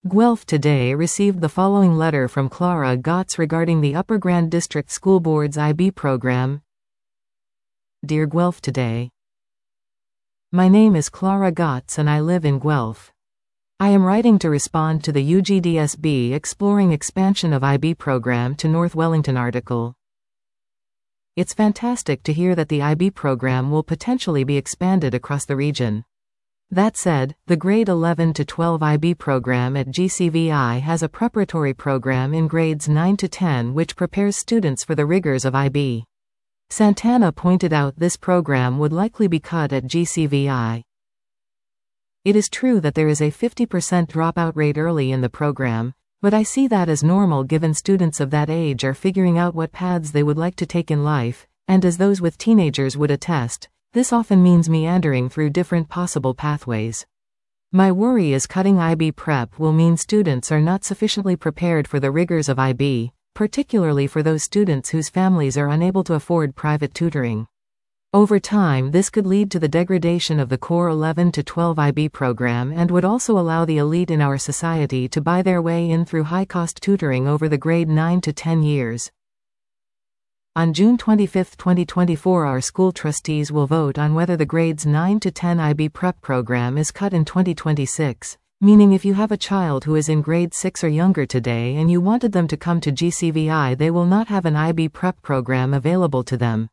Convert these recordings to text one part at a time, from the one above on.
Guelph Today received the following letter from Clara Gotts regarding the Upper Grand District School Board's IB program. Dear Guelph Today, my name is Clara Gotts and I live in Guelph. I am writing to respond to the UGDSB Exploring Expansion of IB Program to North Wellington article. It's fantastic to hear that the IB program will potentially be expanded across the region. That said, the grade 11 to 12 IB program at GCVI has a preparatory program in grades 9 to 10 which prepares students for the rigors of IB. Santana pointed out this program would likely be cut at GCVI. It is true that there is a 50% dropout rate early in the program, but I see that as normal given students of that age are figuring out what paths they would like to take in life, and as those with teenagers would attest, this often means meandering through different possible pathways. My worry is cutting IB prep will mean students are not sufficiently prepared for the rigors of IB, particularly for those students whose families are unable to afford private tutoring. Over time, this could lead to the degradation of the core 11 to 12 IB program and would also allow the elite in our society to buy their way in through high-cost tutoring over the grade 9 to 10 years. On June 25, 2024, our school trustees will vote on whether the grades 9 to 10 IB prep program is cut in 2026, meaning if you have a child who is in grade 6 or younger today and you wanted them to come to GCVI, they will not have an IB prep program available to them.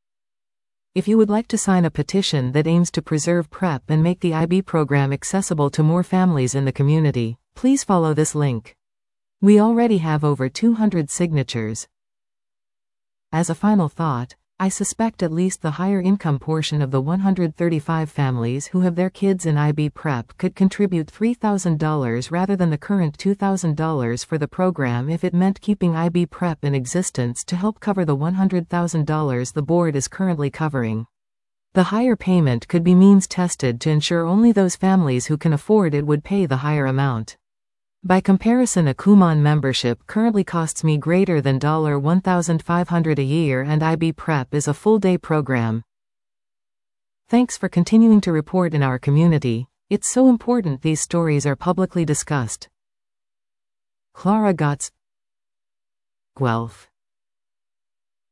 If you would like to sign a petition that aims to preserve prep and make the IB program accessible to more families in the community, please follow this link. We already have over 200 signatures. As a final thought, I suspect at least the higher income portion of the 135 families who have their kids in IB prep could contribute $3,000 rather than the current $2,000 for the program if it meant keeping IB prep in existence to help cover the $100,000 the board is currently covering. The higher payment could be means tested to ensure only those families who can afford it would pay the higher amount. By comparison, a Kumon membership currently costs me greater than $1,500 a year and IB Prep is a full-day program. Thanks for continuing to report in our community. It's so important these stories are publicly discussed. Clara Gotts, Guelph.